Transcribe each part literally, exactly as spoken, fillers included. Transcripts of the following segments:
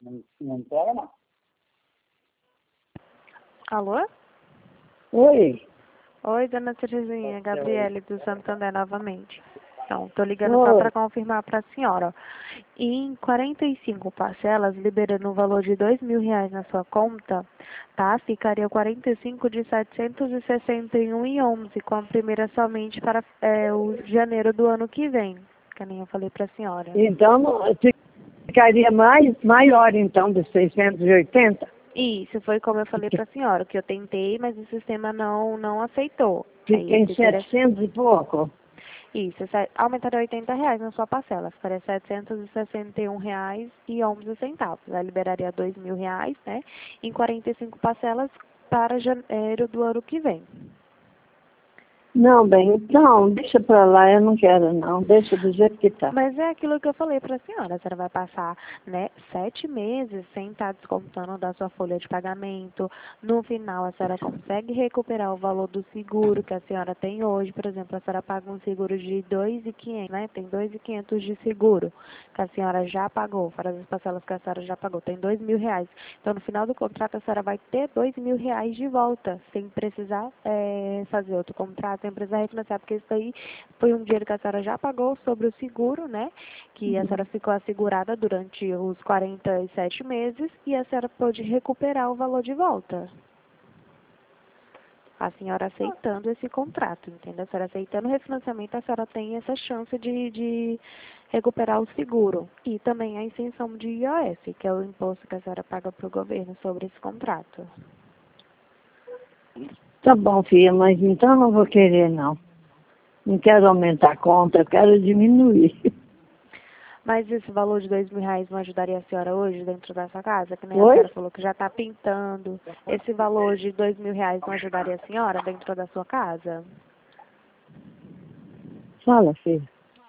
Não, não pega, não. Alô? Oi. Oi, dona Terezinha, Gabriele do Santander novamente. Então, tô ligando só Oi. para confirmar para a senhora. Em quarenta e cinco parcelas, liberando o valor de dois mil reais na sua conta, tá? Ficaria quarenta e cinco de setecentos e sessenta e um e onze, com a primeira somente para é, o janeiro do ano que vem, que nem eu falei para a senhora. Então, não- ficaria mais, maior, então, de seiscentos e oitenta? Isso, foi como eu falei para a senhora, que eu tentei, mas o sistema não, não aceitou. Fica Aí em ficaria... setecentos e pouco? Isso, se- aumentaria oitenta reais na sua parcela, ficaria setecentos e sessenta e um reais e onze centavos. Aí liberaria dois mil reais, né, em quarenta e cinco parcelas para janeiro do ano que vem. Não, bem, então, deixa pra lá, eu não quero, não. Deixa do jeito que tá. Mas é aquilo que eu falei para a senhora, a senhora vai passar, né, sete meses sem estar descontando da sua folha de pagamento. No final, a senhora consegue recuperar o valor do seguro que a senhora tem hoje. Por exemplo, a senhora paga um seguro de dois mil e quinhentos, né, tem dois mil e quinhentos de seguro que a senhora já pagou, fora as parcelas que a senhora já pagou, tem dois mil reais. Então, no final do contrato, a senhora vai ter dois mil reais de volta, sem precisar é, fazer outro contrato, sem precisar refinanciar, porque isso aí foi um dinheiro que a senhora já pagou sobre o seguro, né? Que a senhora ficou assegurada durante os quarenta e sete meses e a senhora pôde recuperar o valor de volta. A senhora aceitando esse contrato, entendeu? A senhora aceitando o refinanciamento, a senhora tem essa chance de, de recuperar o seguro. E também a isenção de I O S, que é o imposto que a senhora paga para o governo sobre esse contrato. Tá bom, filha, mas então eu não vou querer, não. Não quero aumentar a conta, eu quero diminuir. Mas esse valor de dois mil reais não ajudaria a senhora hoje dentro da sua casa? Que nem a Oi? senhora falou que já está pintando. Esse valor de dois mil reais não ajudaria a senhora dentro da sua casa? Fala, filha.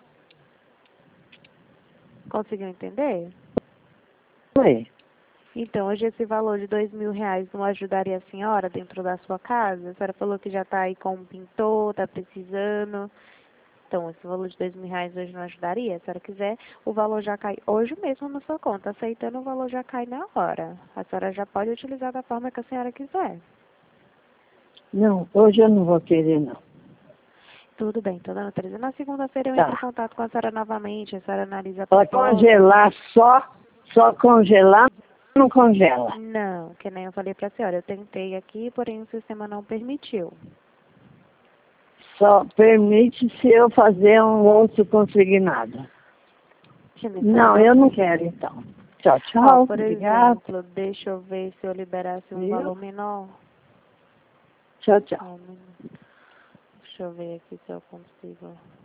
Conseguiu entender? Oi? Então, hoje esse valor de dois mil reais não ajudaria a senhora dentro da sua casa? A senhora falou que já está aí com um pintor, está precisando. Então, esse valor de dois mil reais hoje não ajudaria? Se a senhora quiser, o valor já cai hoje mesmo na sua conta. Aceitando, o valor já cai na hora. A senhora já pode utilizar da forma que a senhora quiser. Não, hoje eu não vou querer, não. Tudo bem, então, dona Teresa. Na segunda-feira eu entro em Tá. contato com a senhora novamente. A senhora analisa a Para proposta. congelar só, só congelar, não congela. Não, que nem eu falei para a senhora. Eu tentei aqui, porém o sistema não permitiu. Só permite se eu fazer um outro consignado. Que nem Não, eu não quero, então. Tchau, Ó, tchau. por Obrigada. exemplo, deixa eu ver se eu liberasse um Viu? valor menor. Tchau, tchau. Só um minuto. Deixa eu ver aqui se eu consigo.